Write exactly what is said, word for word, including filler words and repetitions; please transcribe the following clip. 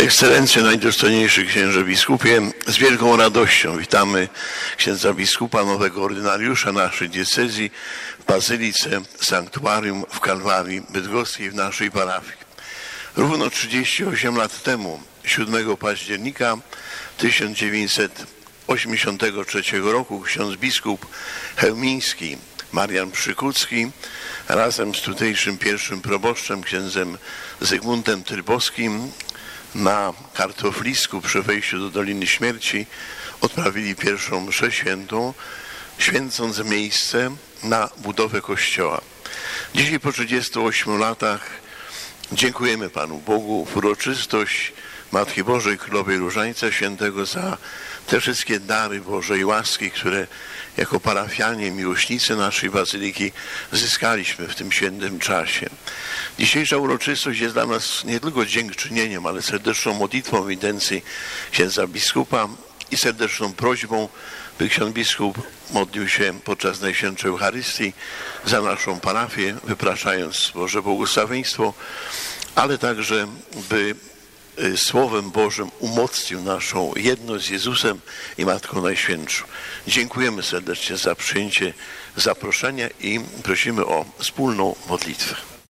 Ekscelencjo, najdostojniejszy księże biskupie, z wielką radością witamy księdza biskupa, nowego ordynariusza naszej diecezji w Bazylice Sanktuarium w Kalwarii Bydgoskiej w naszej parafii. Równo trzydzieści osiem lat temu, siódmego października tysiąc dziewięćset osiemdziesiątego trzeciego roku, ksiądz biskup chełmiński Marian Przykucki razem z tutejszym pierwszym proboszczem, księdzem Zygmuntem Trybowskim, na Kartoflisku przy wejściu do Doliny Śmierci odprawili pierwszą mszę świętą, święcąc miejsce na budowę kościoła. Dzisiaj po trzydziestu ośmiu latach dziękujemy Panu Bogu w uroczystość Matki Bożej Królowej Różańca Świętego za te wszystkie dary Bożej łaski, które jako parafianie, miłośnicy naszej bazyliki zyskaliśmy w tym świętym czasie. Dzisiejsza uroczystość jest dla nas nie tylko dziękczynieniem, ale serdeczną modlitwą w intencji księdza biskupa i serdeczną prośbą, by ksiądz biskup modlił się podczas Najświętszej Eucharystii za naszą parafię, wypraszając Boże błogosławieństwo, ale także by Słowem Bożym umocnił naszą jedność z Jezusem i Matką Najświętszą. Dziękujemy serdecznie za przyjęcie zaproszenia i prosimy o wspólną modlitwę.